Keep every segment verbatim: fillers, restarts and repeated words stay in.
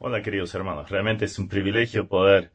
Hola queridos hermanos, realmente es un privilegio poder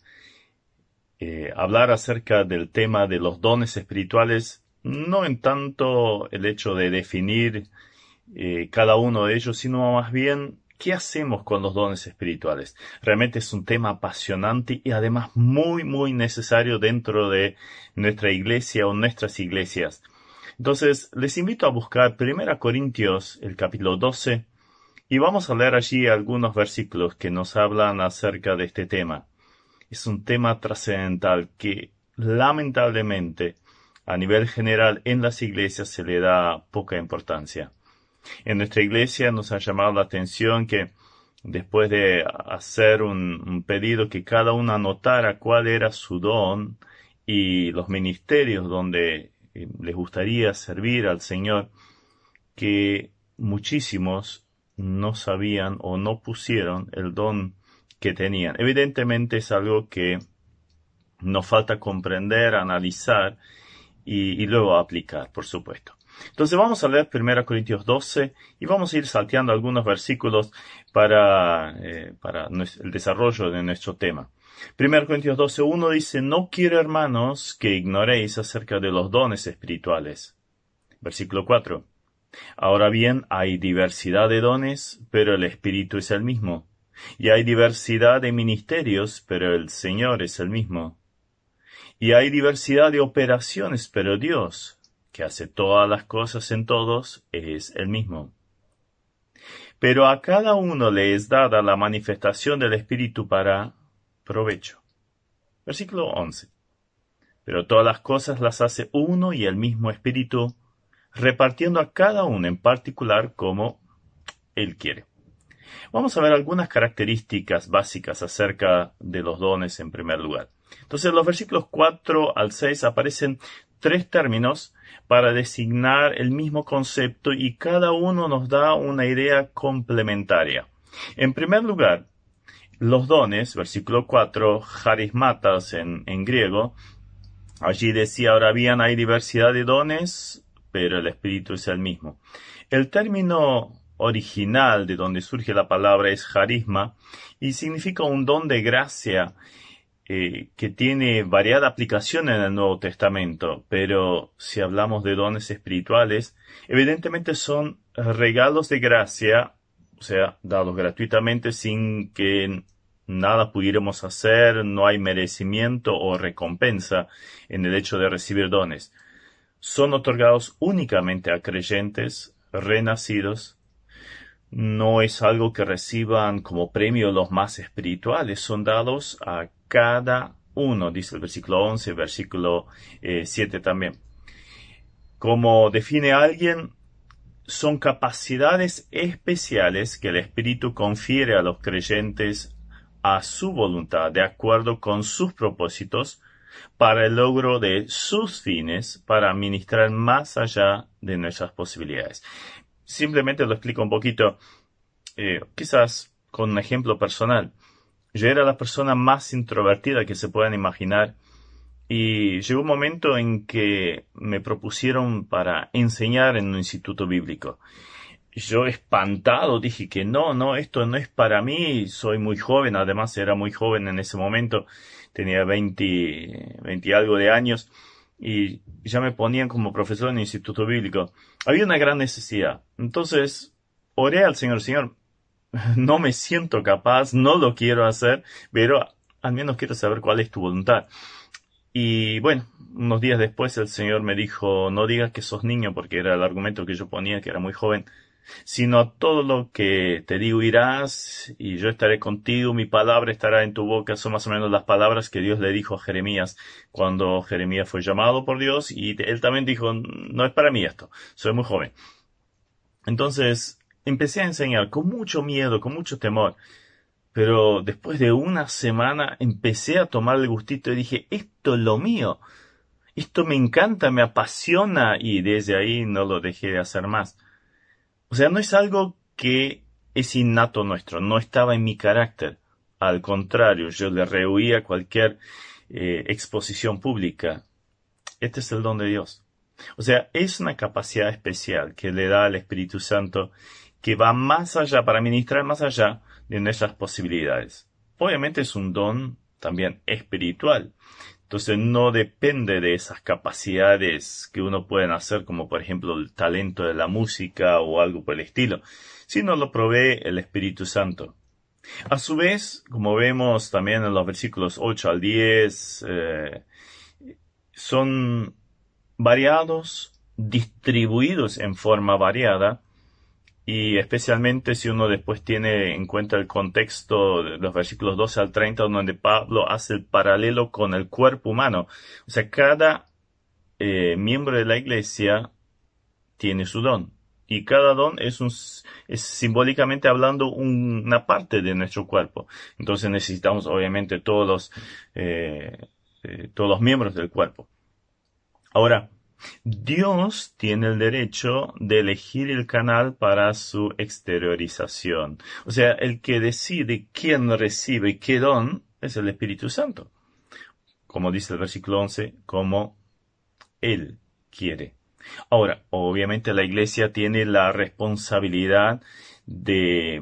eh, hablar acerca del tema de los dones espirituales, no en tanto el hecho de definir eh, cada uno de ellos, sino más bien qué hacemos con los dones espirituales. Realmente es un tema apasionante y además muy, muy necesario dentro de nuestra iglesia o nuestras iglesias. Entonces, les invito a buscar Primera Corintios, el capítulo doce, y vamos a leer allí algunos versículos que nos hablan acerca de este tema. Es un tema trascendental que, lamentablemente, a nivel general en las iglesias se le da poca importancia. En nuestra iglesia nos ha llamado la atención que después de hacer un, un pedido que cada uno anotara cuál era su don y los ministerios donde eh, les gustaría servir al Señor, que muchísimos no sabían o no pusieron el don que tenían. Evidentemente es algo que nos falta comprender, analizar y, y luego aplicar, por supuesto. Entonces vamos a leer Primera Corintios doce y vamos a ir salteando algunos versículos para, eh, para el desarrollo de nuestro tema. Primera Corintios doce uno dice: No quiero, hermanos, que ignoréis acerca de los dones espirituales. Versículo cuatro. Ahora bien, hay diversidad de dones, pero el Espíritu es el mismo. Y hay diversidad de ministerios, pero el Señor es el mismo. Y hay diversidad de operaciones, pero Dios, que hace todas las cosas en todos, es el mismo. Pero a cada uno le es dada la manifestación del Espíritu para provecho. Versículo once. Pero todas las cosas las hace uno y el mismo Espíritu, repartiendo a cada uno en particular como Él quiere. Vamos a ver algunas características básicas acerca de los dones en primer lugar. Entonces, en los versículos cuatro al seis aparecen tres términos para designar el mismo concepto y cada uno nos da una idea complementaria. En primer lugar, los dones, versículo cuatro, charismatas en, en griego, allí decía: ahora bien, hay diversidad de dones, pero el Espíritu es el mismo. El término original de donde surge la palabra es carisma y significa un don de gracia eh, que tiene variada aplicación en el Nuevo Testamento, pero si hablamos de dones espirituales, evidentemente son regalos de gracia, o sea, dados gratuitamente sin que nada pudiéramos hacer, no hay merecimiento o recompensa en el hecho de recibir dones. Son otorgados únicamente a creyentes renacidos. No es algo que reciban como premio los más espirituales, son dados a cada uno, dice el versículo once, versículo eh, siete también. Como define alguien, son capacidades especiales que el Espíritu confiere a los creyentes a su voluntad, de acuerdo con sus propósitos, para el logro de sus fines, para ministrar más allá de nuestras posibilidades. Simplemente lo explico un poquito, eh, quizás con un ejemplo personal. Yo era la persona más introvertida que se puedan imaginar y llegó un momento en que me propusieron para enseñar en un instituto bíblico. Yo espantado dije que no, no, esto no es para mí, soy muy joven, además era muy joven en ese momento, tenía veinte, veinte y algo de años, y ya me ponían como profesor en el instituto bíblico. Había una gran necesidad. Entonces, oré al Señor: Señor, no me siento capaz, no lo quiero hacer, pero al menos quiero saber cuál es tu voluntad. Y bueno, unos días después el Señor me dijo: no digas que sos niño, porque era el argumento que yo ponía, que era muy joven, sino todo lo que te digo irás, y yo estaré contigo, mi palabra estará en tu boca. Son más o menos las palabras que Dios le dijo a Jeremías cuando Jeremías fue llamado por Dios, y él también dijo: no es para mí esto, soy muy joven. Entonces empecé a enseñar con mucho miedo, con mucho temor, pero después de una semana empecé a tomar el gustito y dije: esto es lo mío, esto me encanta, me apasiona, y desde ahí no lo dejé de hacer más. O sea, no es algo que es innato nuestro, no estaba en mi carácter. Al contrario, yo le rehuía cualquier eh, exposición pública. Este es el don de Dios. O sea, es una capacidad especial que le da al Espíritu Santo, que va más allá, para ministrar más allá de nuestras posibilidades. Obviamente es un don también espiritual. Entonces no depende de esas capacidades que uno puede hacer, como por ejemplo el talento de la música o algo por el estilo, sino lo provee el Espíritu Santo. A su vez, como vemos también en los versículos ocho al diez, eh, son variados, distribuidos en forma variada, y especialmente si uno después tiene en cuenta el contexto de los versículos doce al treinta, donde Pablo hace el paralelo con el cuerpo humano. O sea, cada eh, miembro de la iglesia tiene su don. Y cada don es, un, es simbólicamente hablando un, una parte de nuestro cuerpo. Entonces necesitamos obviamente todos los, eh, eh, todos los miembros del cuerpo. Ahora, Dios tiene el derecho de elegir el canal para su exteriorización. O sea, el que decide quién recibe qué don es el Espíritu Santo. Como dice el versículo once, como Él quiere. Ahora, obviamente la Iglesia tiene la responsabilidad de,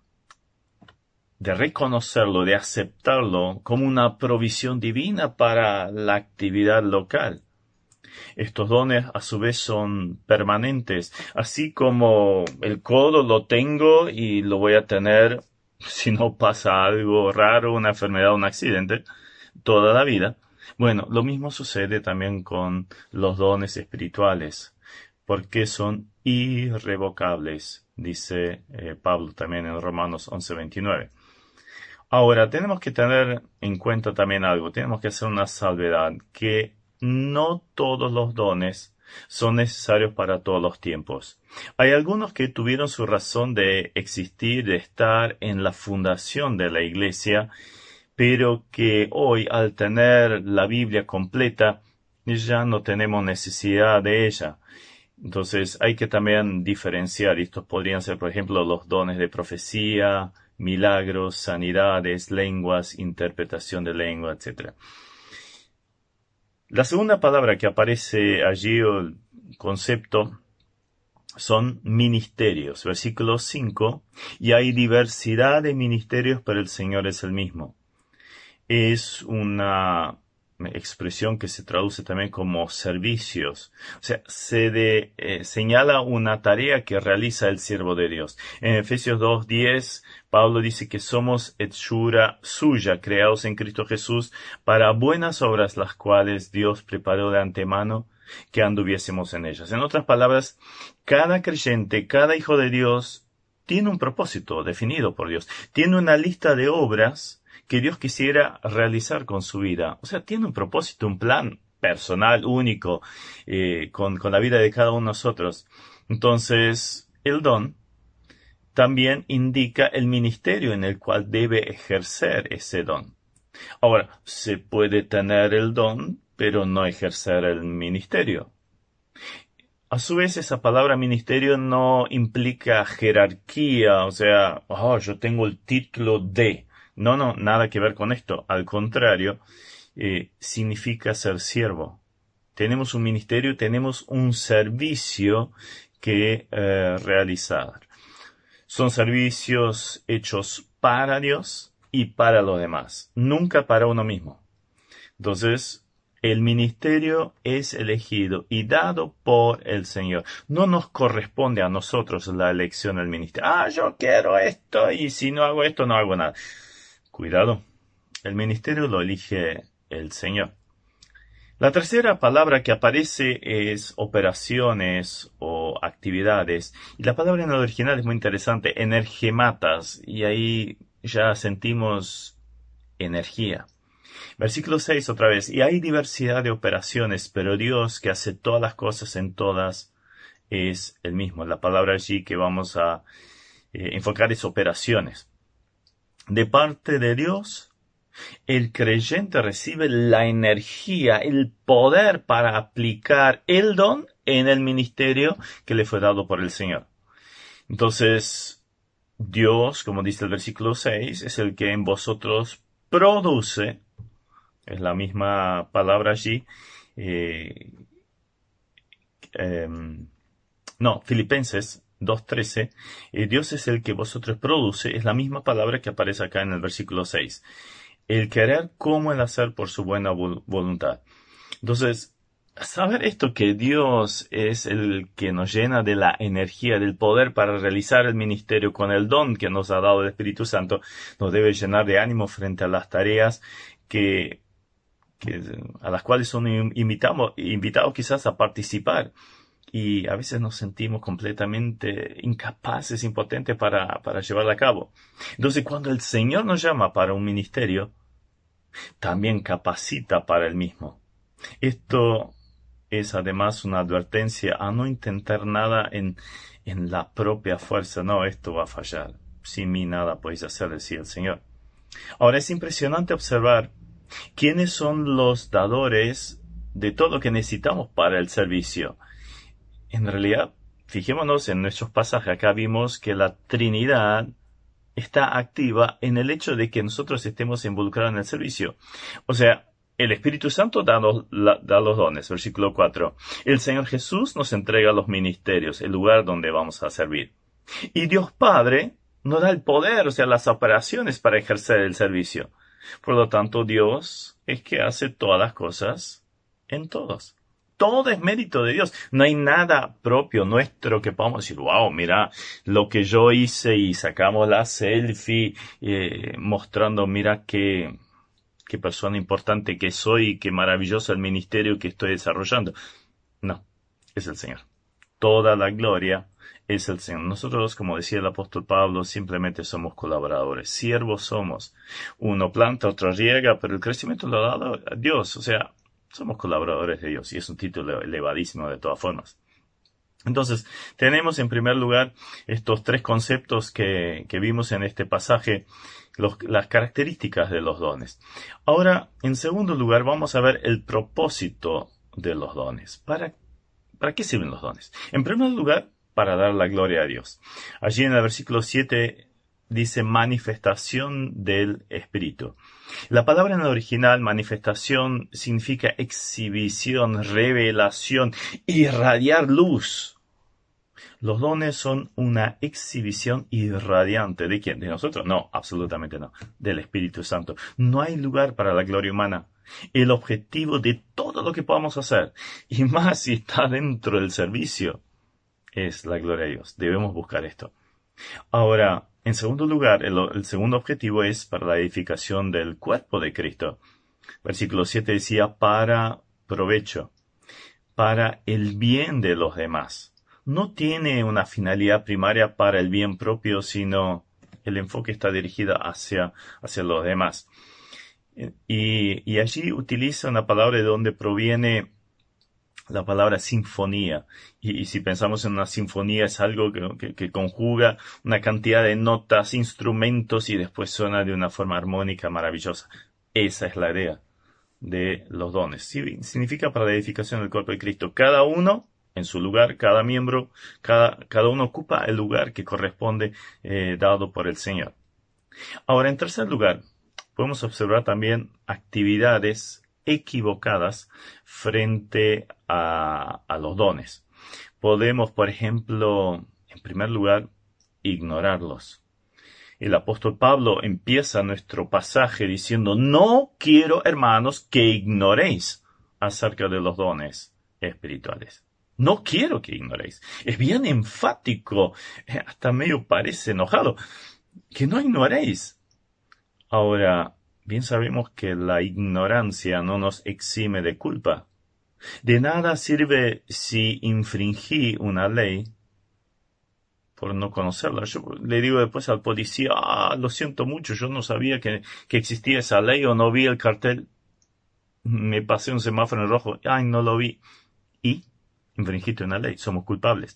de reconocerlo, de aceptarlo como una provisión divina para la actividad local. Estos dones a su vez son permanentes, así como el codo lo tengo y lo voy a tener si no pasa algo raro, una enfermedad, un accidente, toda la vida. Bueno, lo mismo sucede también con los dones espirituales, porque son irrevocables, dice eh, Pablo también en Romanos once veintinueve. Ahora, tenemos que tener en cuenta también algo, tenemos que hacer una salvedad, que no todos los dones son necesarios para todos los tiempos. Hay algunos que tuvieron su razón de existir, de estar en la fundación de la iglesia, pero que hoy, al tener la Biblia completa, ya no tenemos necesidad de ella. Entonces hay que también diferenciar. Estos podrían ser, por ejemplo, los dones de profecía, milagros, sanidades, lenguas, interpretación de lengua, etcétera. La segunda palabra que aparece allí, o el concepto, son ministerios. Versículo cinco, y hay diversidad de ministerios, pero el Señor es el mismo. Es una expresión que se traduce también como servicios. O sea, se de, eh, señala una tarea que realiza el siervo de Dios. En Efesios dos diez, Pablo dice que somos hechura suya, creados en Cristo Jesús, para buenas obras, las cuales Dios preparó de antemano que anduviésemos en ellas. En otras palabras, cada creyente, cada hijo de Dios, tiene un propósito definido por Dios. Tiene una lista de obras que Dios quisiera realizar con su vida. O sea, tiene un propósito, un plan personal, único, eh, con, con la vida de cada uno de nosotros. Entonces, el don también indica el ministerio en el cual debe ejercer ese don. Ahora, se puede tener el don, pero no ejercer el ministerio. A su vez, esa palabra ministerio no implica jerarquía, o sea, oh, yo tengo el título de... No, no, nada que ver con esto. Al contrario, eh, significa ser siervo. Tenemos un ministerio, tenemos un servicio que eh, realizar. Son servicios hechos para Dios y para los demás, nunca para uno mismo. Entonces, el ministerio es elegido y dado por el Señor. No nos corresponde a nosotros la elección del ministerio. Ah, yo quiero esto y si no hago esto, no hago nada. Cuidado, el ministerio lo elige el Señor. La tercera palabra que aparece es operaciones o actividades. Y la palabra en el original es muy interesante, energematas. Y ahí ya sentimos energía. Versículo seis otra vez. Y hay diversidad de operaciones, pero Dios, que hace todas las cosas en todas, es el mismo. La palabra allí que vamos a eh, enfocar es operaciones. De parte de Dios, el creyente recibe la energía, el poder para aplicar el don en el ministerio que le fue dado por el Señor. Entonces, Dios, como dice el versículo seis, es el que en vosotros produce, es la misma palabra allí, eh, eh, no, Filipenses dos trece, eh, Dios es el que vosotros produce, es la misma palabra que aparece acá en el versículo seis. El querer como el hacer por su buena vol- voluntad. Entonces, saber esto, que Dios es el que nos llena de la energía, del poder para realizar el ministerio con el don que nos ha dado el Espíritu Santo, nos debe llenar de ánimo frente a las tareas que, que a las cuales son invitamos, invitados quizás a participar. Y a veces nos sentimos completamente incapaces, impotentes para, para llevarla a cabo. Entonces, cuando el Señor nos llama para un ministerio, también capacita para el mismo. Esto es además una advertencia a no intentar nada en, en la propia fuerza. No, esto va a fallar. Sin mí nada podéis hacer, decía el Señor. Ahora es impresionante observar quiénes son los dadores de todo lo que necesitamos para el servicio. En realidad, fijémonos en nuestros pasajes. Acá vimos que la Trinidad está activa en el hecho de que nosotros estemos involucrados en el servicio. O sea, el Espíritu Santo da los, la, da los dones, versículo cuatro. El Señor Jesús nos entrega los ministerios, el lugar donde vamos a servir. Y Dios Padre nos da el poder, o sea, las operaciones para ejercer el servicio. Por lo tanto, Dios es que hace todas las cosas en todos. Todo es mérito de Dios. No hay nada propio nuestro que podamos decir, wow, mira lo que yo hice, y sacamos la selfie eh, mostrando, mira qué, qué persona importante que soy, qué maravilloso el ministerio que estoy desarrollando. No, es el Señor. Toda la gloria es el Señor. Nosotros, como decía el apóstol Pablo, simplemente somos colaboradores. Siervos somos. Uno planta, otro riega, pero el crecimiento lo ha dado a Dios. O sea, somos colaboradores de Dios, y es un título elevadísimo de todas formas. Entonces, tenemos en primer lugar estos tres conceptos que, que vimos en este pasaje, los, las características de los dones. Ahora, en segundo lugar, vamos a ver el propósito de los dones. ¿Para, para qué sirven los dones? En primer lugar, para dar la gloria a Dios. Allí en el versículo siete dice manifestación del Espíritu. La palabra en el original, manifestación, significa exhibición, revelación, irradiar luz. Los dones son una exhibición irradiante. ¿De quién? ¿De nosotros? No, absolutamente no. Del Espíritu Santo. No hay lugar para la gloria humana. El objetivo de todo lo que podamos hacer, y más si está dentro del servicio, es la gloria a Dios. Debemos buscar esto. Ahora, en segundo lugar, el, el segundo objetivo es para la edificación del cuerpo de Cristo. Versículo siete decía, para provecho, para el bien de los demás. No tiene una finalidad primaria para el bien propio, sino el enfoque está dirigido hacia, hacia los demás. Y, y allí utiliza una palabra de donde proviene la palabra sinfonía. Y, y si pensamos en una sinfonía, es algo que, que, que conjuga una cantidad de notas, instrumentos, y después suena de una forma armónica maravillosa. Esa es la idea de los dones. Sí, significa para la edificación del cuerpo de Cristo. Cada uno en su lugar, cada miembro, cada, cada uno ocupa el lugar que corresponde, eh, dado por el Señor. Ahora, en tercer lugar, podemos observar también actividades equivocadas frente a, a los dones. Podemos, por ejemplo, en primer lugar, ignorarlos. El apóstol Pablo empieza nuestro pasaje diciendo, no quiero, hermanos, que ignoréis acerca de los dones espirituales. No quiero que ignoréis. Es bien enfático, hasta medio parece enojado, que no ignoréis. Ahora, bien sabemos que la ignorancia no nos exime de culpa. De nada sirve si infringí una ley por no conocerla. Yo le digo después al policía, ah, lo siento mucho, yo no sabía que, que existía esa ley, o no vi el cartel. Me pasé un semáforo en rojo, ay, no lo vi. Y infringiste una ley, somos culpables.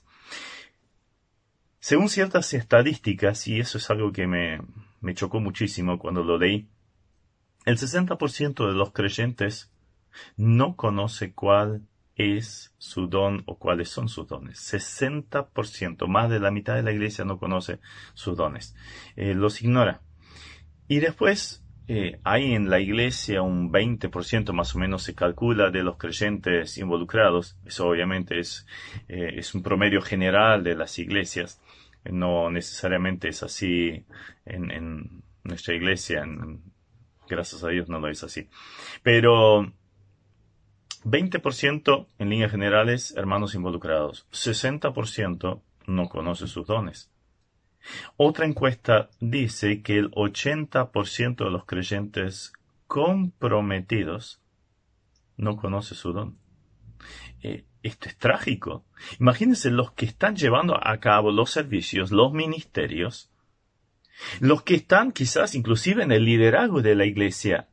Según ciertas estadísticas, y eso es algo que me, me chocó muchísimo cuando lo leí, el sesenta por ciento de los creyentes no conoce cuál es su don o cuáles son sus dones. sesenta por ciento, más de la mitad de la iglesia no conoce sus dones. Eh, los ignora. Y después eh, hay en la iglesia un veinte por ciento más o menos se calcula de los creyentes involucrados. Eso obviamente es, eh, es un promedio general de las iglesias. No necesariamente es así en, en nuestra iglesia. En, gracias a Dios no lo es así. Pero veinte por ciento en líneas generales, hermanos involucrados. sesenta por ciento no conoce sus dones. Otra encuesta dice que el ochenta por ciento de los creyentes comprometidos no conoce su don. Eh, esto es trágico. Imagínense los que están llevando a cabo los servicios, los ministerios, los que están quizás inclusive en el liderazgo de la iglesia,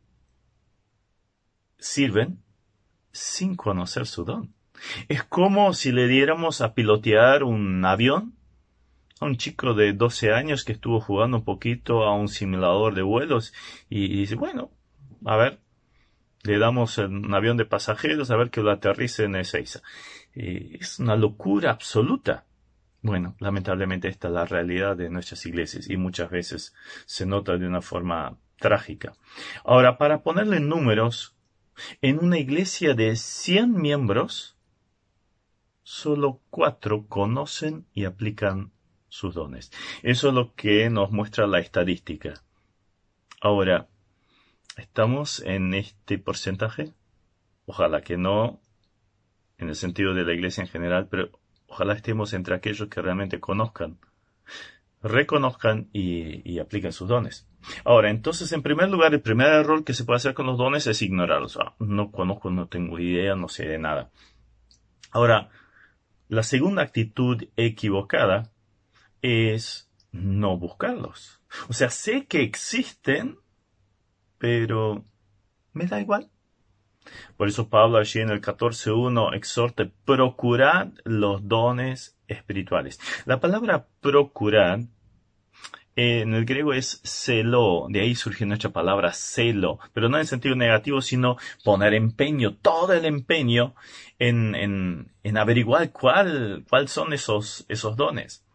sirven sin conocer su don. Es como si le diéramos a pilotear un avión a un chico de doce años que estuvo jugando un poquito a un simulador de vuelos y, y dice, bueno, a ver, le damos un avión de pasajeros a ver que lo aterrice en Ezeiza. Eh, es una locura absoluta. Bueno, lamentablemente esta es la realidad de nuestras iglesias y muchas veces se nota de una forma trágica. Ahora, para ponerle números, en una iglesia de cien miembros, solo cuatro conocen y aplican sus dones. Eso es lo que nos muestra la estadística. Ahora, ¿estamos en este porcentaje? Ojalá que no, en el sentido de la iglesia en general, pero ojalá estemos entre aquellos que realmente conozcan, reconozcan y, y apliquen sus dones. Ahora, entonces, en primer lugar, el primer error que se puede hacer con los dones es ignorarlos. Ah, no conozco, no tengo idea, no sé de nada. Ahora, la segunda actitud equivocada es no buscarlos. O sea, sé que existen, pero me da igual. Por eso Pablo allí en el catorce uno exhorta, procurad los dones espirituales. La palabra procurar eh, en el griego es celo, de ahí surge nuestra palabra celo, pero no en sentido negativo, sino poner empeño, todo el empeño en, en, en averiguar cuál, cuáles son esos, esos dones.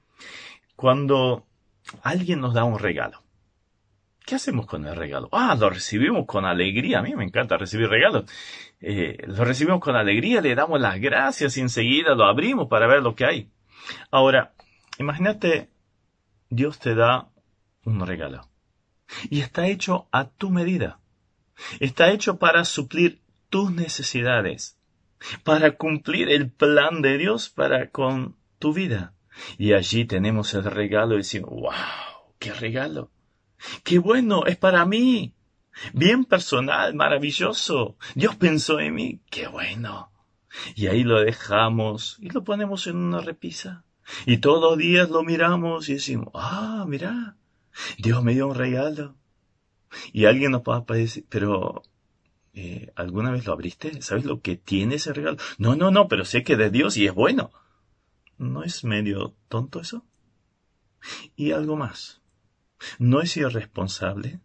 Cuando alguien nos da un regalo, ¿qué hacemos con el regalo? Ah, lo recibimos con alegría. A mí me encanta recibir regalos. Eh, lo recibimos con alegría, le damos las gracias y enseguida lo abrimos para ver lo que hay. Ahora, imagínate, Dios te da un regalo y está hecho a tu medida. Está hecho para suplir tus necesidades, para cumplir el plan de Dios para con tu vida. Y allí tenemos el regalo y decimos, wow, qué regalo. ¡Qué bueno! ¡Es para mí! Bien personal, maravilloso. Dios pensó en mí. ¡Qué bueno! Y ahí lo dejamos y lo ponemos en una repisa. Y todos los días lo miramos y decimos, ah, mira, Dios me dio un regalo. Y alguien nos va a decir, pero, eh, ¿alguna vez lo abriste? ¿Sabes lo que tiene ese regalo? No, no, no, pero sé que es de Dios y es bueno. ¿No es medio tonto eso? Y algo más. ¿No es irresponsable?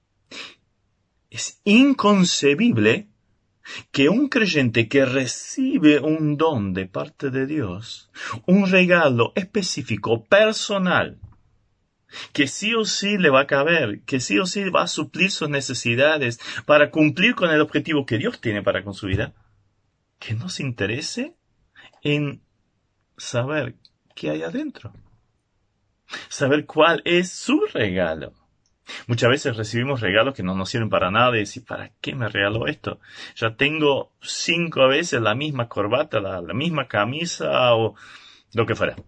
Es inconcebible que un creyente que recibe un don de parte de Dios, un regalo específico, personal, que sí o sí le va a caber, que sí o sí va a suplir sus necesidades para cumplir con el objetivo que Dios tiene para con su vida, que no se interese en saber qué hay adentro, saber cuál es su regalo. Muchas veces recibimos regalos que no nos sirven para nada y decir, ¿para qué me regaló esto? Ya tengo cinco veces la misma corbata, la, la misma camisa o lo que fuera.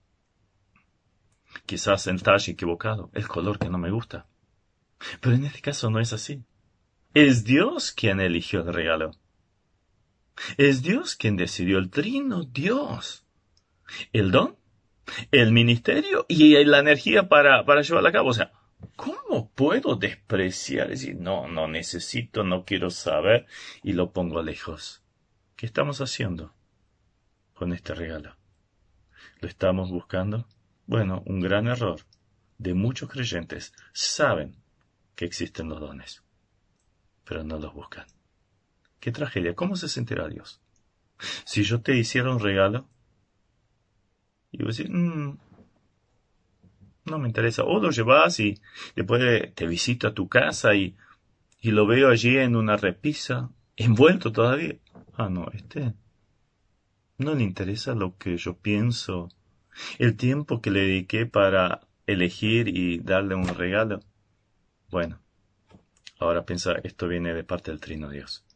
Quizás el talle equivocado, el color que no me gusta. Pero en este caso no es así. Es Dios quien eligió el regalo. Es Dios quien decidió, el trino Dios. El don, el ministerio y la energía para, para llevarlo a cabo. O sea, ¿cómo puedo despreciar? Es decir, no, no necesito, no quiero saber y lo pongo lejos. ¿Qué estamos haciendo con este regalo? ¿Lo estamos buscando? Bueno, un gran error de muchos creyentes. Saben que existen los dones, pero no los buscan. ¡Qué tragedia! ¿Cómo se sentirá Dios? Si yo te hiciera un regalo y vos decís, mmm, no me interesa. O lo llevas y después te visito a tu casa y y lo veo allí en una repisa, envuelto todavía. Ah, no, este no le interesa lo que yo pienso, el tiempo que le dediqué para elegir y darle un regalo. Bueno, ahora piensa, esto viene de parte del Trino Dios.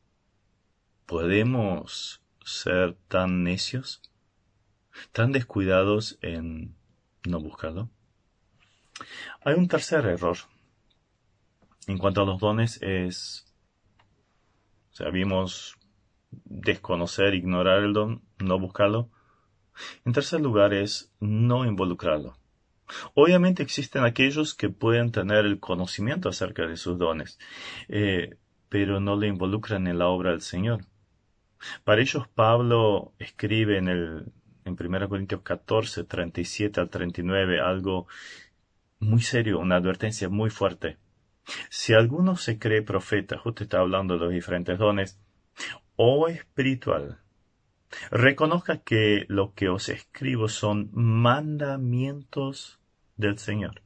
¿Podemos ser tan necios, tan descuidados en no buscarlo? Hay un tercer error. En cuanto a los dones es, o sea, vimos desconocer, ignorar el don, no buscarlo. En tercer lugar es no involucrarlo. Obviamente existen aquellos que pueden tener el conocimiento acerca de sus dones, eh, pero no le involucran en la obra del Señor. Para ellos Pablo escribe en el en primera Corintios catorce, treinta y siete al treinta y nueve algo muy serio, una advertencia muy fuerte. Si alguno se cree profeta, justo está hablando de los diferentes dones, o espiritual, reconozca que lo que os escribo son mandamientos del Señor.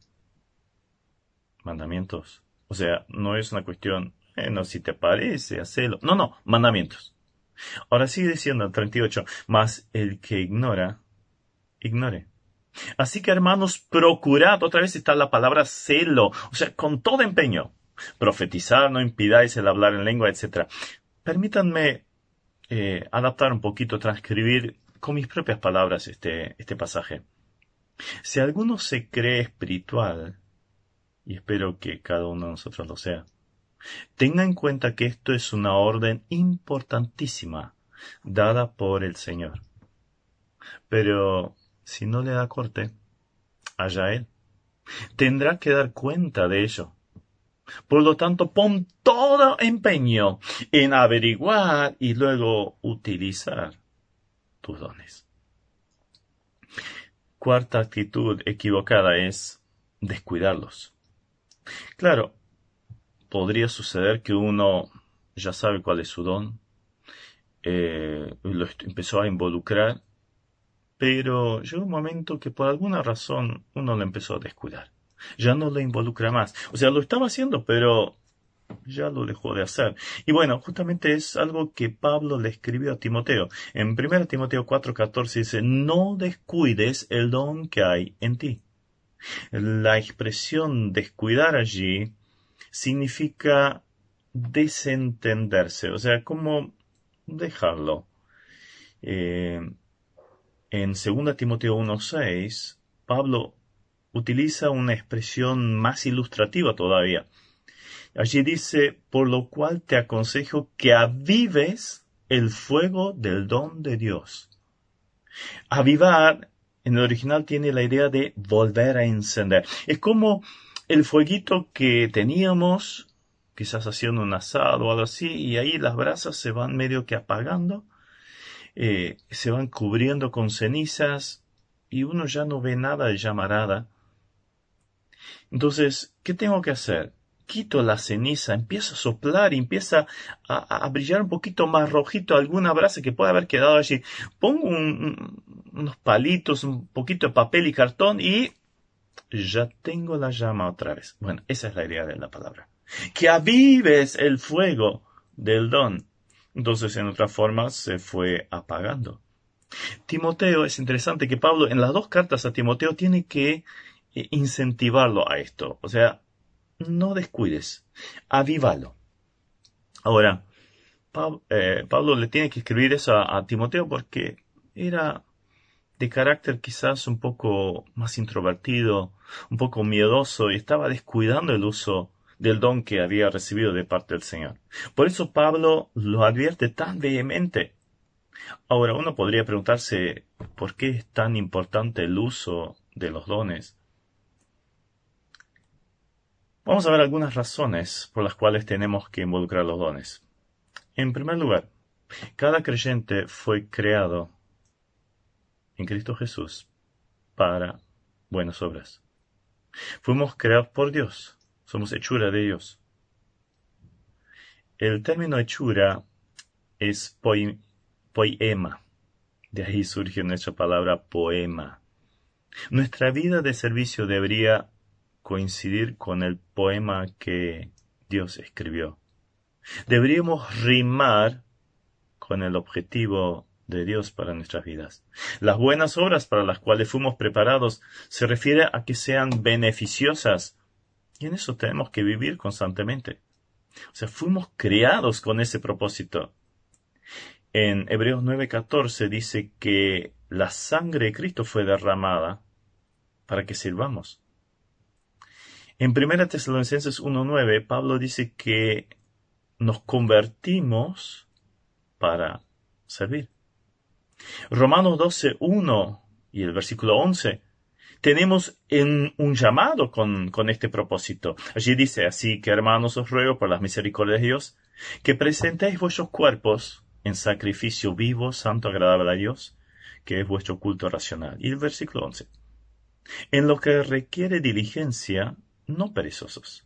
Mandamientos. O sea, no es una cuestión, bueno, si te parece, hacelo. No, no, mandamientos. Ahora sigue diciendo el treinta y ocho, mas el que ignora, ignore. Así que hermanos, procurad, otra vez está la palabra celo, o sea, con todo empeño. Profetizar, no impidáis el hablar en lengua, etcétera. Permítanme eh, adaptar un poquito, transcribir con mis propias palabras este, este pasaje. Si alguno se cree espiritual, y espero que cada uno de nosotros lo sea, tenga en cuenta que esto es una orden importantísima dada por el Señor. Pero si no le da corte, allá él. Tendrá que dar cuenta de ello. Por lo tanto, pon todo empeño en averiguar y luego utilizar tus dones. Cuarta actitud equivocada es descuidarlos. Claro, podría suceder que uno ya sabe cuál es su don, eh, lo empezó a involucrar, pero llegó un momento que por alguna razón uno lo empezó a descuidar. Ya no lo involucra más. O sea, lo estaba haciendo, pero ya lo dejó de hacer. Y bueno, justamente es algo que Pablo le escribió a Timoteo. En primera Timoteo cuatro catorce dice, no descuides el don que hay en ti. La expresión descuidar allí significa desentenderse, o sea, como dejarlo. Eh, en segunda Timoteo uno seis, Pablo utiliza una expresión más ilustrativa todavía. Allí dice, por lo cual te aconsejo que avives el fuego del don de Dios. Avivar, en el original, tiene la idea de volver a encender. Es como el fueguito que teníamos, quizás haciendo un asado o algo así, y ahí las brasas se van medio que apagando, eh, se van cubriendo con cenizas, y uno ya no ve nada de llamarada. Entonces, ¿qué tengo que hacer? Quito la ceniza, empiezo a soplar y empieza a, a brillar un poquito más rojito alguna brasa que pueda haber quedado allí. Pongo un, un, unos palitos, un poquito de papel y cartón y ya tengo la llama otra vez. Bueno, esa es la idea de la palabra. Que avives el fuego del don. Entonces, en otra forma, se fue apagando. Timoteo, es interesante que Pablo en las dos cartas a Timoteo tiene que eh, incentivarlo a esto. O sea, no descuides, avívalo. Ahora, Pablo, eh, Pablo le tiene que escribir eso a, a Timoteo porque era de carácter quizás un poco más introvertido, un poco miedoso y estaba descuidando el uso del don que había recibido de parte del Señor. Por eso Pablo lo advierte tan vehemente. Ahora, uno podría preguntarse por qué es tan importante el uso de los dones. Vamos a ver algunas razones por las cuales tenemos que involucrar los dones. En primer lugar, cada creyente fue creado en Cristo Jesús para buenas obras. Fuimos creados por Dios, somos hechura de Dios. El término hechura es poi, poema, de ahí surge nuestra palabra poema. Nuestra vida de servicio debería coincidir con el poema que Dios escribió. Deberíamos rimar con el objetivo de Dios para nuestras vidas. Las buenas obras para las cuales fuimos preparados se refiere a que sean beneficiosas. Y en eso tenemos que vivir constantemente. O sea, fuimos creados con ese propósito. En Hebreos nueve catorce dice que la sangre de Cristo fue derramada para que sirvamos. En primera Tesalonicenses uno nueve, Pablo dice que nos convertimos para servir. Romanos doce uno y el versículo once, tenemos en un llamado con, con este propósito. Allí dice, así que hermanos os ruego por las misericordias de Dios, que presentéis vuestros cuerpos en sacrificio vivo, santo, agradable a Dios, que es vuestro culto racional. Y el versículo once, en lo que requiere diligencia, no perezosos.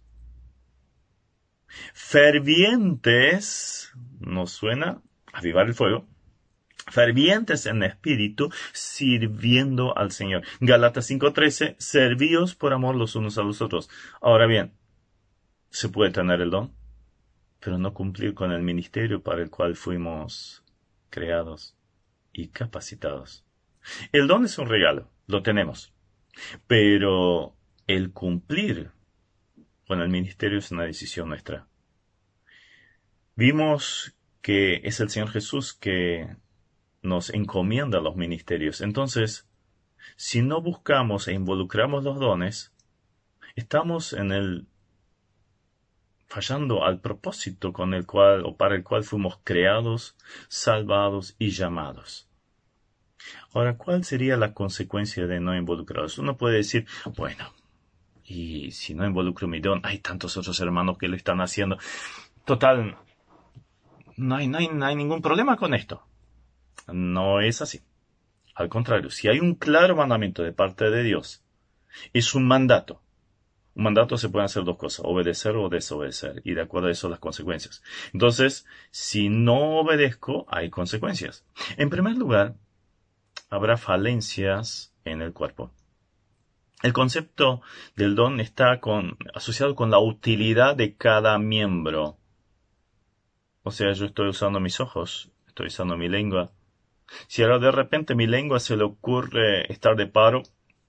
Fervientes, ¿nos suena? Avivar el fuego. Fervientes en espíritu, sirviendo al Señor. Gálatas cinco trece, servíos por amor los unos a los otros. Ahora bien, se puede tener el don, pero no cumplir con el ministerio para el cual fuimos creados y capacitados. El don es un regalo, lo tenemos, pero el cumplir con el ministerio es una decisión nuestra. Vimos que es el Señor Jesús que nos encomienda los ministerios. Entonces, si no buscamos e involucramos los dones, estamos en el fallando al propósito con el cual o para el cual fuimos creados, salvados y llamados. Ahora, ¿cuál sería la consecuencia de no involucrarlos? Uno puede decir, bueno, y si no involucro mi don, hay tantos otros hermanos que lo están haciendo. Total, no hay, no hay, no hay ningún problema con esto. No es así. Al contrario, si hay un claro mandamiento de parte de Dios, es un mandato. Un mandato se pueden hacer dos cosas, obedecer o desobedecer, y de acuerdo a eso las consecuencias. Entonces, si no obedezco, hay consecuencias. En primer lugar, habrá falencias en el cuerpo. El concepto del don está con, asociado con la utilidad de cada miembro. O sea, yo estoy usando mis ojos, estoy usando mi lengua. Si ahora de repente mi lengua se le ocurre estar de paro,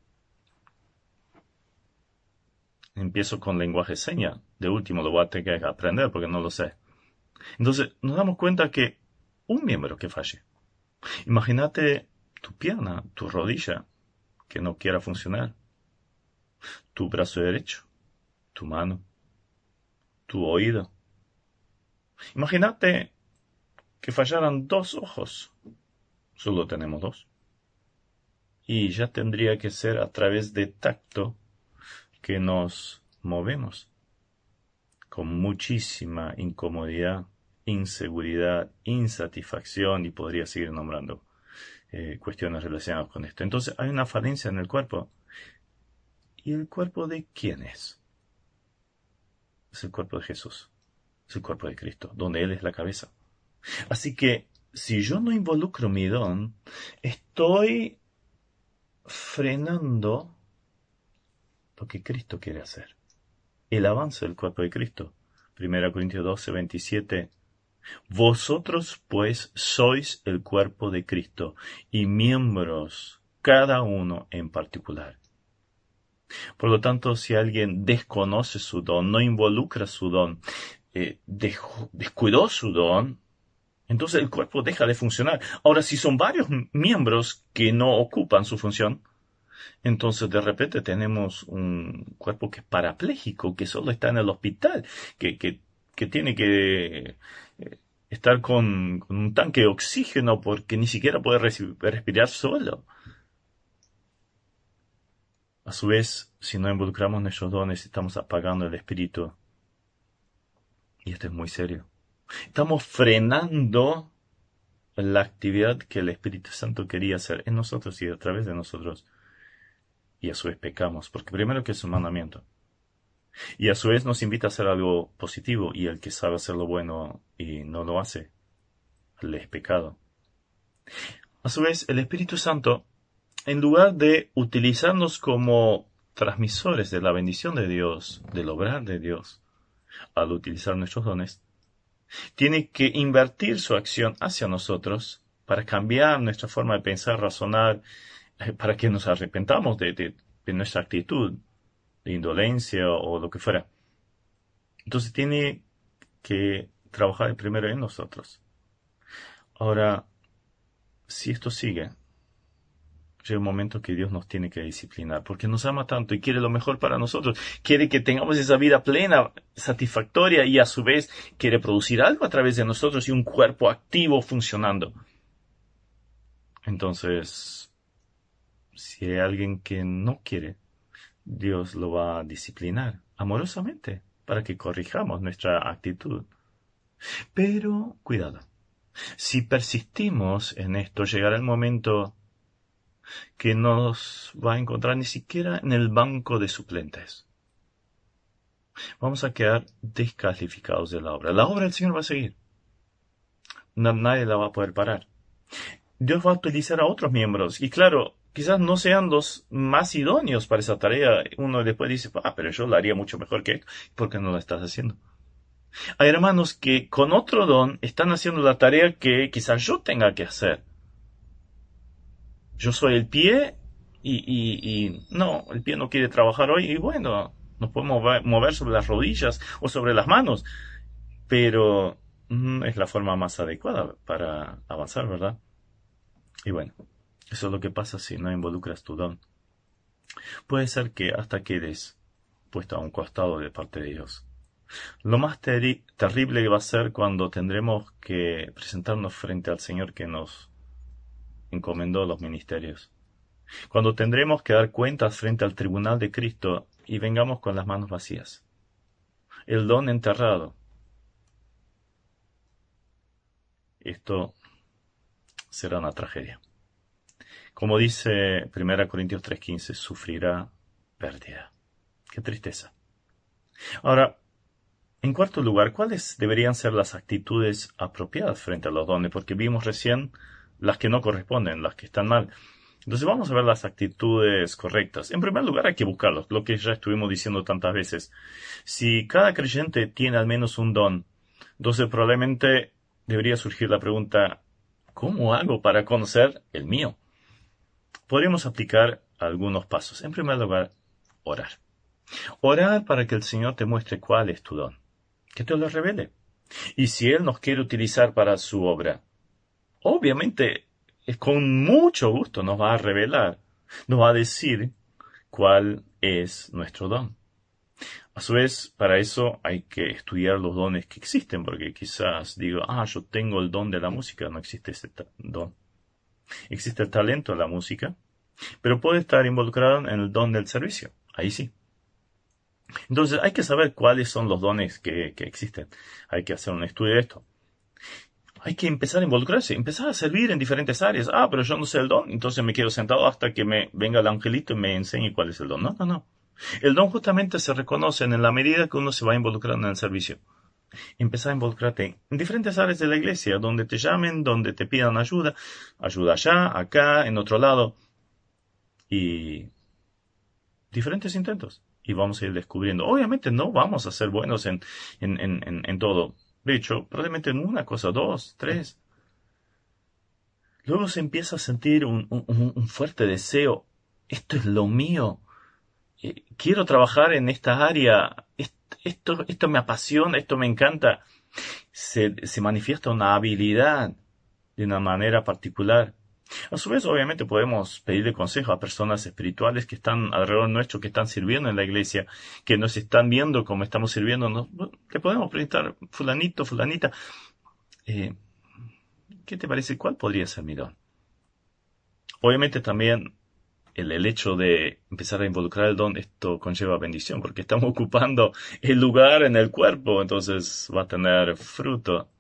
empiezo con lenguaje de señas. De último lo voy a tener que aprender porque no lo sé. Entonces nos damos cuenta que un miembro que falle. Imagínate tu pierna, tu rodilla, que no quiera funcionar. Tu brazo derecho, tu mano, tu oído. Imagínate que fallaran dos ojos. Solo tenemos dos. Y ya tendría que ser a través de tacto que nos movemos. Con muchísima incomodidad, inseguridad, insatisfacción y podría seguir nombrando eh, cuestiones relacionadas con esto. Entonces hay una falencia en el cuerpo. ¿Y el cuerpo de quién es? Es el cuerpo de Jesús. Es el cuerpo de Cristo, donde Él es la cabeza. Así que, si yo no involucro mi don, estoy frenando lo que Cristo quiere hacer. El avance del cuerpo de Cristo. primera Corintios doce, veintisiete. Vosotros, pues, sois el cuerpo de Cristo, y miembros, cada uno en particular. Por lo tanto, si alguien desconoce su don, no involucra su don, eh, dejó, descuidó su don, entonces el cuerpo deja de funcionar. Ahora, si son varios miembros que no ocupan su función, entonces de repente tenemos un cuerpo que es parapléjico, que solo está en el hospital, que, que, que tiene que eh, estar con, con un tanque de oxígeno porque ni siquiera puede respirar solo. A su vez, si no involucramos nuestros dones, estamos apagando el espíritu. Y esto es muy serio. Estamos frenando la actividad que el Espíritu Santo quería hacer en nosotros y a través de nosotros. Y a su vez pecamos, porque primero que es un mandamiento. Y a su vez nos invita a hacer algo positivo, y el que sabe hacer lo bueno y no lo hace, le es pecado. A su vez, el Espíritu Santo, en lugar de utilizarnos como transmisores de la bendición de Dios, del obrar de Dios, al utilizar nuestros dones, Tiene que invertir su acción hacia nosotros para cambiar nuestra forma de pensar, razonar, eh, para que nos arrepentamos de, de, de nuestra actitud, de indolencia o lo que fuera. Entonces tiene que trabajar primero en nosotros. Ahora, si esto sigue, llega un momento que Dios nos tiene que disciplinar, porque nos ama tanto y quiere lo mejor para nosotros. Quiere que tengamos esa vida plena, satisfactoria, y a su vez quiere producir algo a través de nosotros y un cuerpo activo funcionando. Entonces, si hay alguien que no quiere, Dios lo va a disciplinar amorosamente para que corrijamos nuestra actitud. Pero, cuidado, si persistimos en esto, llegará el momento que nos va a encontrar ni siquiera en el banco de suplentes. Vamos a quedar descalificados de la obra. La obra del Señor va a seguir. No, nadie la va a poder parar. Dios va a utilizar a otros miembros. Y claro, quizás no sean los más idóneos para esa tarea. Uno después dice, ah, pero yo la haría mucho mejor que esto. ¿Por qué no la estás haciendo? Hay hermanos que con otro don están haciendo la tarea que quizás yo tenga que hacer. Yo soy el pie y, y, y no, el pie no quiere trabajar hoy y bueno, nos podemos mover sobre las rodillas o sobre las manos, pero mm, es la forma más adecuada para avanzar, ¿verdad? Y bueno, eso es lo que pasa si no involucras tu don. Puede ser que hasta quedes puesto a un costado de parte de Dios. Lo más teri- terrible va a ser cuando tendremos que presentarnos frente al Señor que nos encomendó los ministerios. Cuando tendremos que dar cuentas frente al tribunal de Cristo y vengamos con las manos vacías. El don enterrado. Esto será una tragedia. Como dice primera Corintios tres quince, sufrirá pérdida. Qué tristeza. Ahora, en cuarto lugar, ¿cuáles deberían ser las actitudes apropiadas frente a los dones? Porque vimos recién las que no corresponden, las que están mal. Entonces vamos a ver las actitudes correctas. En primer lugar hay que buscarlos, lo que ya estuvimos diciendo tantas veces. Si cada creyente tiene al menos un don, entonces probablemente debería surgir la pregunta, ¿cómo hago para conocer el mío? Podríamos aplicar algunos pasos. En primer lugar, orar. Orar para que el Señor te muestre cuál es tu don, que te lo revele. Y si Él nos quiere utilizar para su obra, obviamente con mucho gusto nos va a revelar, nos va a decir cuál es nuestro don. A su vez, para eso hay que estudiar los dones que existen, porque quizás digo, ah, yo tengo el don de la música, no existe ese don. Existe el talento de la música, pero puede estar involucrado en el don del servicio, ahí sí. Entonces hay que saber cuáles son los dones que, que existen. Hay que hacer un estudio de esto. Hay que empezar a involucrarse, empezar a servir en diferentes áreas. Ah, pero yo no sé el don, entonces me quedo sentado hasta que me venga el angelito y me enseñe cuál es el don. No, no, no. El don justamente se reconoce en la medida que uno se va involucrando en el servicio. Empezar a involucrarte en diferentes áreas de la iglesia, donde te llamen, donde te pidan ayuda. Ayuda allá, acá, en otro lado. Y diferentes intentos. Y vamos a ir descubriendo. Obviamente no vamos a ser buenos en, en, en, en, en todo. De hecho, probablemente en una cosa, dos, tres. Luego se empieza a sentir un, un, un fuerte deseo. Esto es lo mío. Eh, quiero trabajar en esta área. Esto, esto me apasiona, esto me encanta. Se, se manifiesta una habilidad de una manera particular. A su vez, obviamente, podemos pedirle consejo a personas espirituales que están alrededor nuestro, que están sirviendo en la iglesia, que nos están viendo como estamos sirviendo. ¿No? Le podemos preguntar, fulanito, fulanita, eh, ¿qué te parece? ¿Cuál podría ser mi don? Obviamente también el, el hecho de empezar a involucrar el don, esto conlleva bendición, porque estamos ocupando el lugar en el cuerpo, entonces va a tener fruto.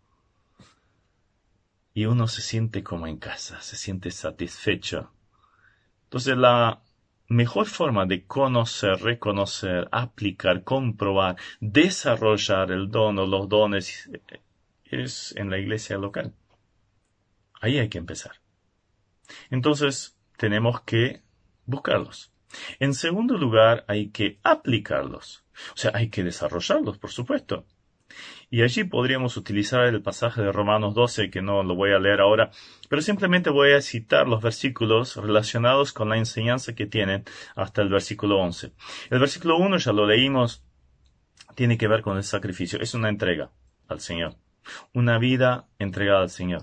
Y uno se siente como en casa, se siente satisfecho. Entonces la mejor forma de conocer, reconocer, aplicar, comprobar, desarrollar el don o los dones es en la iglesia local. Ahí hay que empezar. Entonces tenemos que buscarlos. En segundo lugar, hay que aplicarlos. O sea, hay que desarrollarlos, por supuesto. Y allí podríamos utilizar el pasaje de Romanos doce, que no lo voy a leer ahora, pero simplemente voy a citar los versículos relacionados con la enseñanza que tienen hasta el versículo once. El versículo uno ya lo leímos, tiene que ver con el sacrificio. Es una entrega al Señor. Una vida entregada al Señor.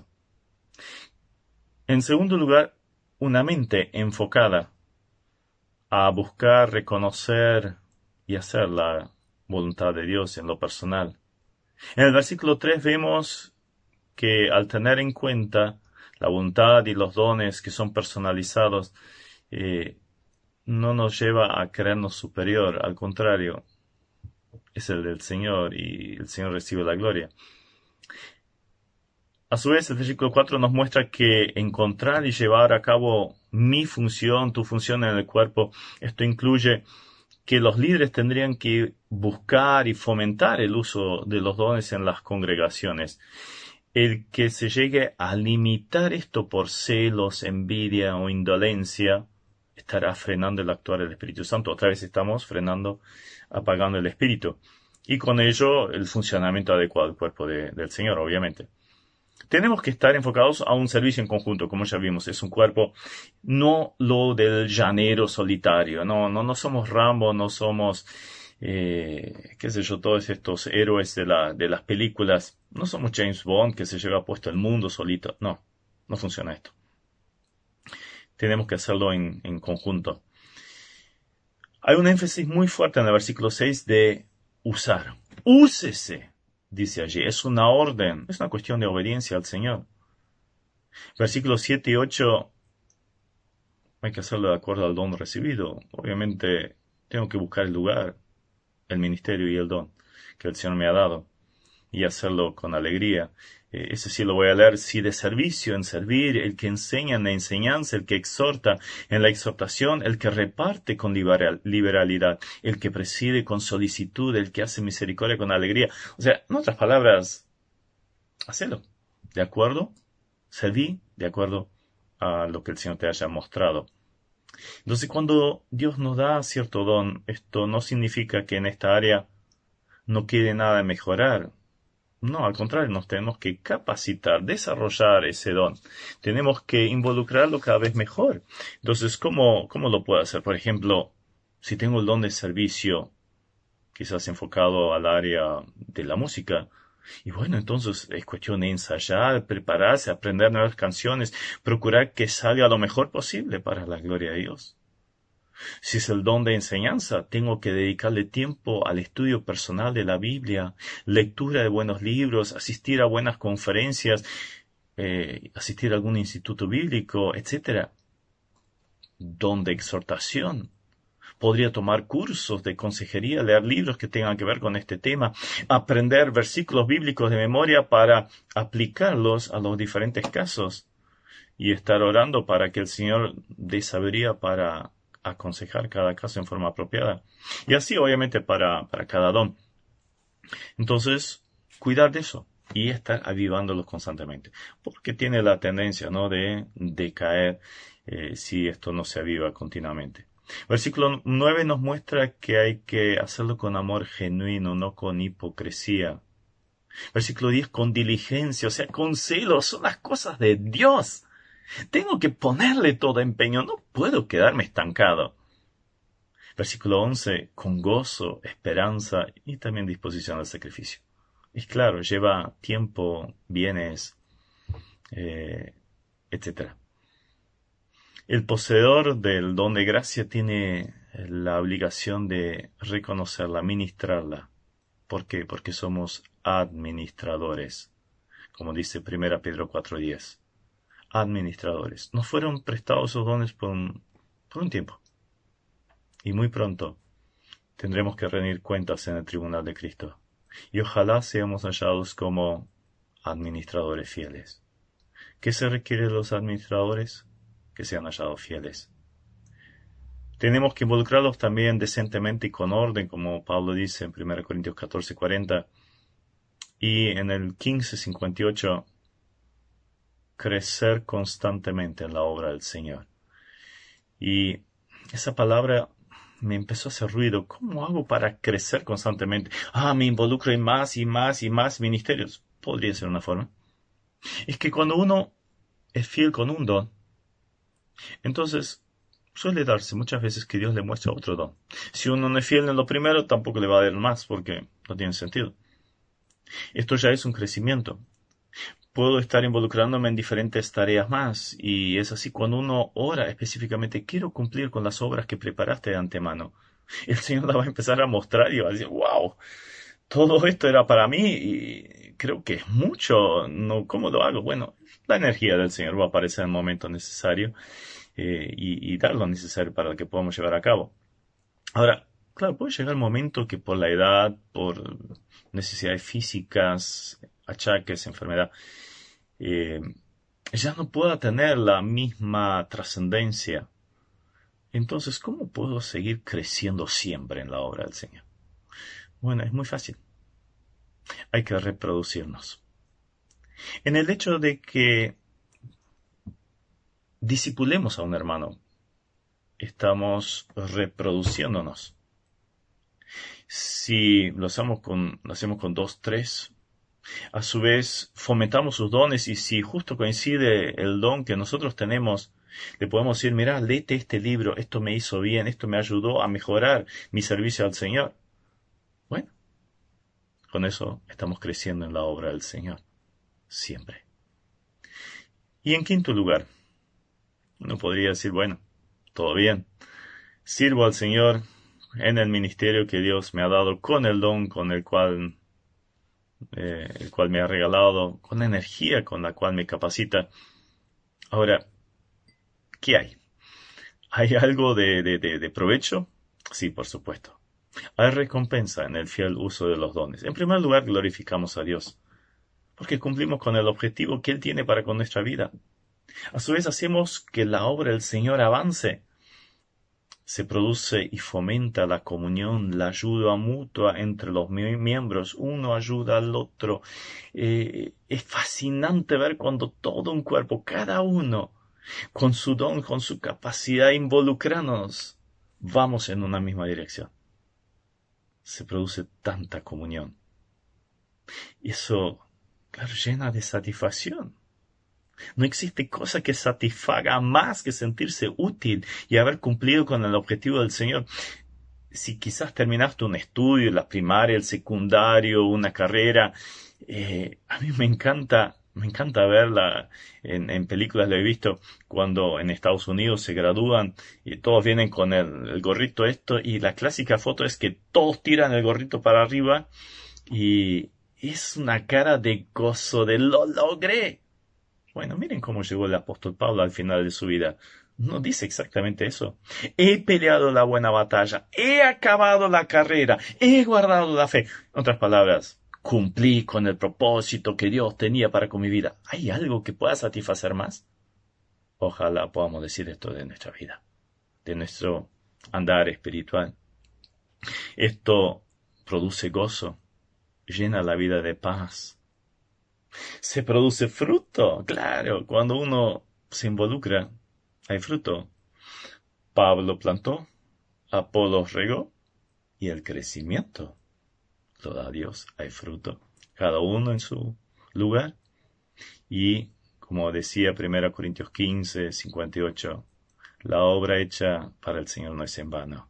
En segundo lugar, una mente enfocada a buscar, reconocer y hacer la voluntad de Dios en lo personal. En el versículo tres vemos que al tener en cuenta la voluntad y los dones que son personalizados, eh, no nos lleva a creernos superior, al contrario, es el del Señor y el Señor recibe la gloria. A su vez, el versículo cuatro nos muestra que encontrar y llevar a cabo mi función, tu función en el cuerpo, esto incluye que los líderes tendrían que buscar y fomentar el uso de los dones en las congregaciones. El que se llegue a limitar esto por celos, envidia o indolencia, estará frenando el actuar del Espíritu Santo. Otra vez estamos frenando, apagando el Espíritu. Y con ello, el funcionamiento adecuado del cuerpo de, del Señor, obviamente. Tenemos que estar enfocados a un servicio en conjunto, como ya vimos, es un cuerpo, no lo del llanero solitario, no, no, no somos Rambo, no somos, eh, qué sé yo, todos estos héroes de la, de las películas, no somos James Bond que se lleva puesto el mundo solito, no, no funciona esto. Tenemos que hacerlo en, en conjunto. Hay un énfasis muy fuerte en el versículo seis de usar. Úsese. Dice allí, es una orden, es una cuestión de obediencia al Señor. Versículos siete y ocho, hay que hacerlo de acuerdo al don recibido. Obviamente, tengo que buscar el lugar, el ministerio y el don que el Señor me ha dado y hacerlo con alegría. Eh, ese sí lo voy a leer, si de servicio en servir, el que enseña en la enseñanza, el que exhorta en la exhortación, el que reparte con liberal, liberalidad, el que preside con solicitud, el que hace misericordia con alegría. O sea, en otras palabras, hacelo, ¿de acuerdo? Serví de acuerdo a lo que el Señor te haya mostrado. Entonces, cuando Dios nos da cierto don, esto no significa que en esta área no quede nada de mejorar. No, al contrario, nos tenemos que capacitar, desarrollar ese don. Tenemos que involucrarlo cada vez mejor. Entonces, ¿cómo, cómo lo puedo hacer? Por ejemplo, si tengo el don de servicio, quizás enfocado al área de la música, y bueno, entonces es cuestión de ensayar, prepararse, aprender nuevas canciones, procurar que salga lo mejor posible para la gloria de Dios. Si es el don de enseñanza, tengo que dedicarle tiempo al estudio personal de la Biblia, lectura de buenos libros, asistir a buenas conferencias, eh, asistir a algún instituto bíblico, etcétera. Don de exhortación. Podría tomar cursos de consejería, leer libros que tengan que ver con este tema, aprender versículos bíblicos de memoria para aplicarlos a los diferentes casos y estar orando para que el Señor dé sabiduría para aconsejar cada caso en forma apropiada. Y así, obviamente, para, para cada don. Entonces, cuidar de eso y estar avivándolos constantemente. Porque tiene la tendencia, ¿no?, de decaer eh, si esto no se aviva continuamente. Versículo nueve nos muestra que hay que hacerlo con amor genuino, no con hipocresía. Versículo diez, con diligencia, o sea, con celo, son las cosas de Dios. Tengo que ponerle todo empeño, no puedo quedarme estancado. Versículo once, con gozo, esperanza y también disposición al sacrificio. Y claro, lleva tiempo, bienes, eh, etcétera. El poseedor del don de gracia tiene la obligación de reconocerla, ministrarla. ¿Por qué? Porque somos administradores, como dice primera Pedro cuatro diez. Administradores. Nos fueron prestados esos dones por un, por un tiempo. Y muy pronto tendremos que rendir cuentas en el tribunal de Cristo. Y ojalá seamos hallados como administradores fieles. ¿Qué se requiere de los administradores? Que sean hallados fieles. Tenemos que involucrarlos también decentemente y con orden, como Pablo dice en primera Corintios catorce cuarenta. Y en el quince cincuenta y ocho, crecer constantemente en la obra del Señor. Y esa palabra me empezó a hacer ruido. ¿Cómo hago para crecer constantemente? Ah, me involucro en más y más y más ministerios. Podría ser una forma. Es que cuando uno es fiel con un don, entonces suele darse muchas veces que Dios le muestra otro don. Si uno no es fiel en lo primero, tampoco le va a dar más, porque no tiene sentido. Esto ya es un crecimiento. Puedo estar involucrándome en diferentes tareas más, y es así cuando uno ora específicamente, quiero cumplir con las obras que preparaste de antemano. El Señor la va a empezar a mostrar y va a decir, wow, todo esto era para mí y creo que es mucho. No, ¿cómo lo hago? Bueno, la energía del Señor va a aparecer en el momento necesario eh, y, y dar lo necesario para que podamos llevar a cabo. Ahora, claro, puede llegar el momento que por la edad, por necesidades físicas, achaques, enfermedad, eh, ya no pueda tener la misma trascendencia. Entonces, ¿cómo puedo seguir creciendo siempre en la obra del Señor? Bueno, es muy fácil. Hay que reproducirnos. En el hecho de que discipulemos a un hermano, estamos reproduciéndonos. Si lo hacemos con, lo hacemos con dos, tres, a su vez fomentamos sus dones, y si justo coincide el don que nosotros tenemos, le podemos decir, mira, léete este libro, esto me hizo bien, esto me ayudó a mejorar mi servicio al Señor. Bueno, con eso estamos creciendo en la obra del Señor, siempre. Y en quinto lugar, uno podría decir, bueno, todo bien, sirvo al Señor en el ministerio que Dios me ha dado, con el don con el cual, eh, el cual me ha regalado, con la energía con la cual me capacita. Ahora, ¿qué hay? ¿Hay algo de, de, de, de provecho? Sí, por supuesto. Hay recompensa en el fiel uso de los dones. En primer lugar, glorificamos a Dios, porque cumplimos con el objetivo que Él tiene para con nuestra vida. A su vez, hacemos que la obra del Señor avance. Se produce y fomenta la comunión, la ayuda mutua entre los miembros. Uno ayuda al otro. Eh, es fascinante ver cuando todo un cuerpo, cada uno, con su don, con su capacidad, involucrarnos, vamos en una misma dirección. Se produce tanta comunión. Y eso, claro, llena de satisfacción. No existe cosa que satisfaga más que sentirse útil y haber cumplido con el objetivo del Señor. Si quizás terminaste un estudio, la primaria, el secundario, una carrera, eh, a mí me encanta, me encanta verla en, en películas, lo he visto cuando en Estados Unidos se gradúan y todos vienen con el, el gorrito esto, y la clásica foto es que todos tiran el gorrito para arriba y es una cara de gozo, de lo logré. Bueno, miren cómo llegó el apóstol Pablo al final de su vida. No dice exactamente eso. He peleado la buena batalla, he acabado la carrera, he guardado la fe. En otras palabras, cumplí con el propósito que Dios tenía para con mi vida. ¿Hay algo que pueda satisfacer más? Ojalá podamos decir esto de nuestra vida, de nuestro andar espiritual. Esto produce gozo, llena la vida de paz. Se produce fruto, claro, cuando uno se involucra, hay fruto. Pablo plantó, Apolos regó, y el crecimiento lo da Dios, hay fruto, cada uno en su lugar. Y, como decía primera Corintios quince, cincuenta y ocho, la obra hecha para el Señor no es en vano.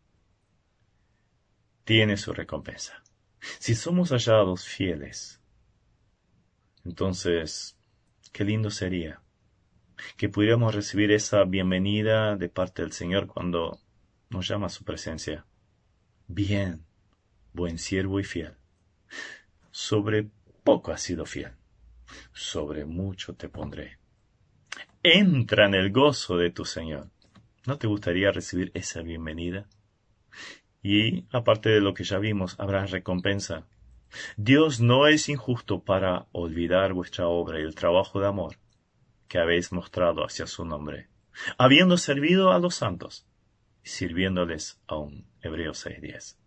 Tiene su recompensa. Si somos hallados fieles, entonces, qué lindo sería que pudiéramos recibir esa bienvenida de parte del Señor cuando nos llama a su presencia. Bien, buen siervo y fiel. Sobre poco has sido fiel, sobre mucho te pondré. Entra en el gozo de tu Señor. ¿No te gustaría recibir esa bienvenida? Y, aparte de lo que ya vimos, habrá recompensa. Dios no es injusto para olvidar vuestra obra y el trabajo de amor que habéis mostrado hacia su nombre, habiendo servido a los santos y sirviéndoles aún. Hebreos seis diez.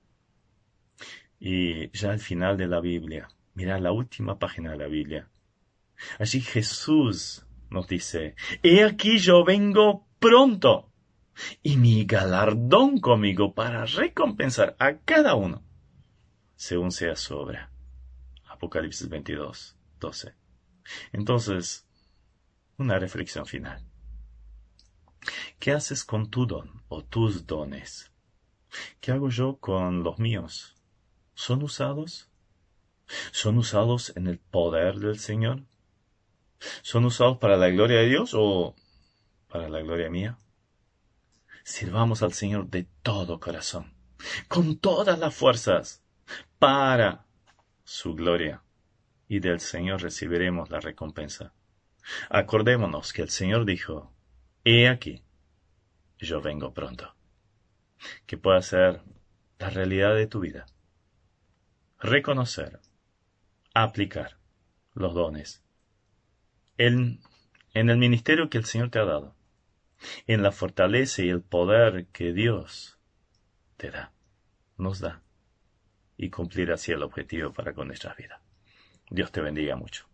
Y ya al final de la Biblia, mira la última página de la Biblia. Allí Jesús nos dice, he aquí yo vengo pronto. y mi galardón conmigo para recompensar a cada uno según sea su obra. Apocalipsis veintidós, doce. Entonces, una reflexión final. ¿Qué haces con tu don o tus dones? ¿Qué hago yo con los míos? ¿Son usados? ¿Son usados en el poder del Señor? ¿Son usados para la gloria de Dios o para la gloria mía? Sirvamos al Señor de todo corazón, con todas las fuerzas, para su gloria, y del Señor recibiremos la recompensa. Acordémonos que el Señor dijo, he aquí, yo vengo pronto. Que pueda ser la realidad de tu vida. Reconocer, aplicar los dones en, en el ministerio que el Señor te ha dado, en la fortaleza y el poder que Dios te da, nos da, y cumplir así el objetivo para con nuestras vidas. Dios te bendiga mucho.